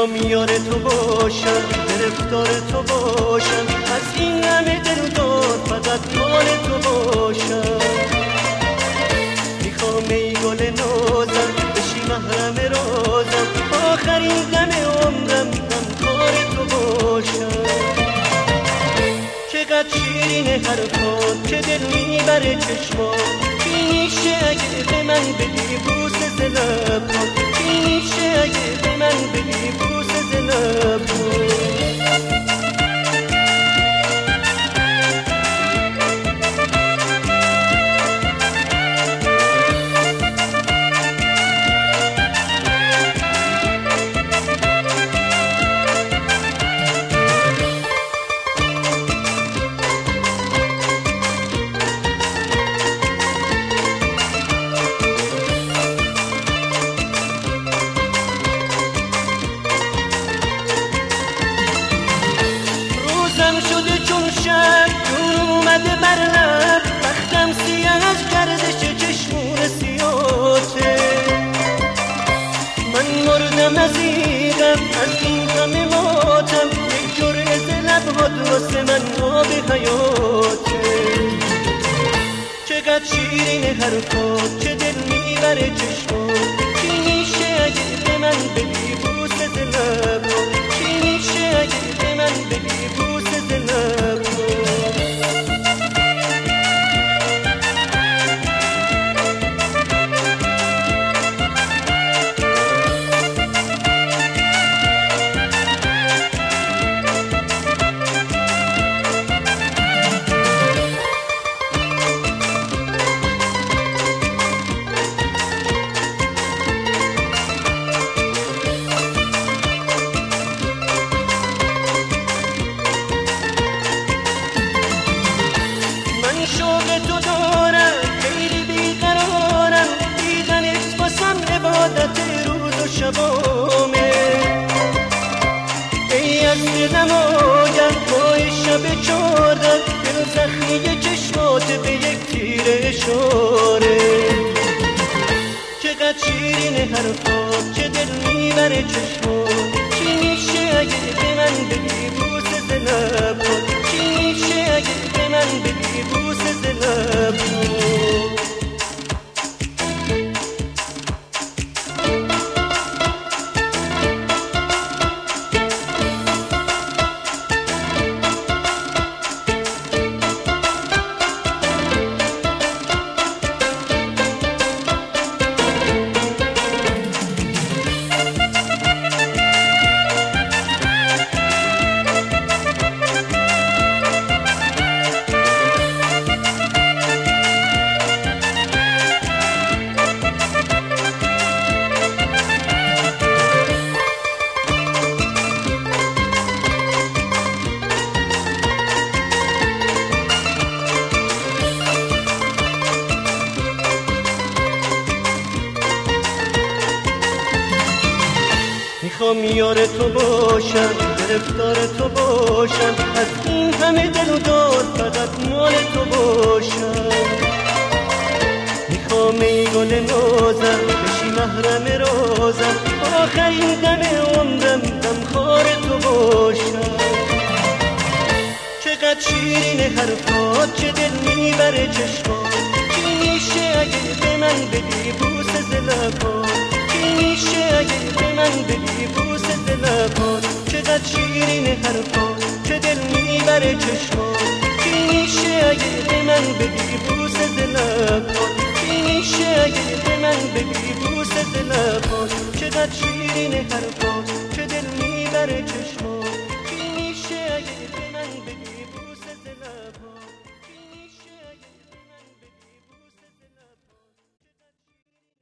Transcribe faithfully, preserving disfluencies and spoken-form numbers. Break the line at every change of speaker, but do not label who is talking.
میخوام یار تو باشم، گرفتار تو باشم، از این همه دلدار فقط مال تو باشم. میخوام ای گل نازم بشی محرم رازم، آخرین دم عمرم غمخوار تو باشم. چقدر شیرین حرفات که دل میبره چشمات، چی میشه اگه به من بدی بوسه ز لبات، چی میشه اگه به من بدی بوسه ز لبات. شده چون شب جون اومده بر لب، بختم سیاه از گردش چشمون سیاته. من مردم از این غم، از این غم ماتم، یک جرعه ز لبهات واسه من آب حیاته. چقدر شیرین حرفات چه دل میبره چشمات، چی میشه اگه به من بدی بوسه ز لبات، چی میشه اگه به من بدی بوسه ز لبات. شوق تو دارم خیلی بیقرارم، دیدنت واسم عبادت روز و شبامه. ای از دلم آگم ماه شب چاردم، دل زخمی چشمات به یک تیر اشاره. چقدر شیرین حرفات چه دل میبره چشمات، چی میشه اگه به من بدی بوسه ز لبات، چی میشه اگه به من بدی بوسه ز لبات. میخوام یار تو باشم، گرفتار تو باشم، از این همه دلدار فقط مال تو باشم. میخوام ای گل نازم بشی محرم رازم، آخرین دم عمرم غمخوار تو باشم. چقدر شیرین حرفات چه دل میبره چشمات، چی میشه اگه به من بدی بوسه ز لبات، چی میشه اگه به من بدی بوسه ز لبات. چقدر شیرین حرفات چه دل میبره چشمات، چی میشه اگه به من بدی بوسه ز لبات، چی میشه اگه به من بدی بوسه ز لبات. چقدر شیرین حرفات چه دل میبره چشمات.